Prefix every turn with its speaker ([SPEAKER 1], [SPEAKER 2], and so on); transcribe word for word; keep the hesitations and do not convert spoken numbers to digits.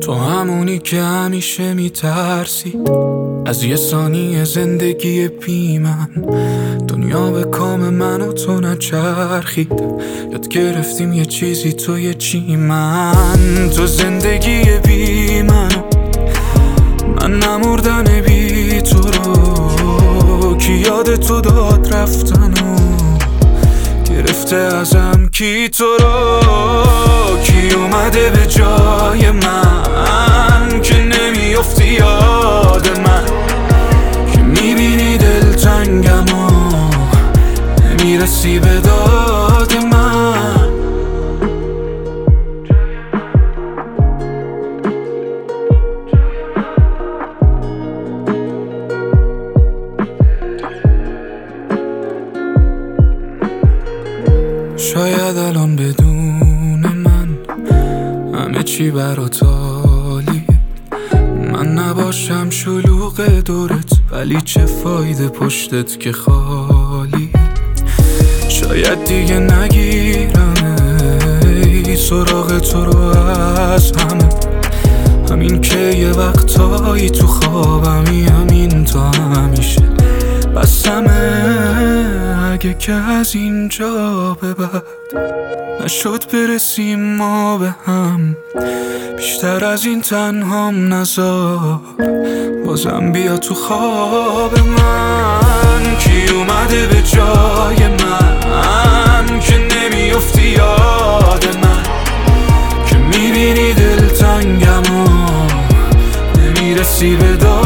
[SPEAKER 1] تو همونی که همیشه میترسی از یه ثانیه زندگی بی من. دنیا به کام من و تو نچرخید، یاد گرفتیم یه چیزی تو یه چی من. تو زندگی بی من، من نمردن بی تو رو. کی یاد تو داد رفتن و گرفته ازم کی تو رو. کی اومده به جای من که نمیافتی یاد من، که میبینی دلتنگم و نمیرسی به داد من. شاید الان بدون من همه چی برات عالیه، من نباشم شلوغ دورت، ولی چه فایده پشتت که خالیه. شاید دیگه نگیرم ای سراغ تو رو از همه، همین که یه وقتایی تو خوابمی، همین تا همیشه بسمه. اگه که از اینجا به بعد نشد برسیم ما به هم، بیشتر از این تنهام نذار، بازم بیا تو خواب من. کی اومده به جای من که نمیافتی یاد من، که میبینی دلتنگم و نمیرسی به داد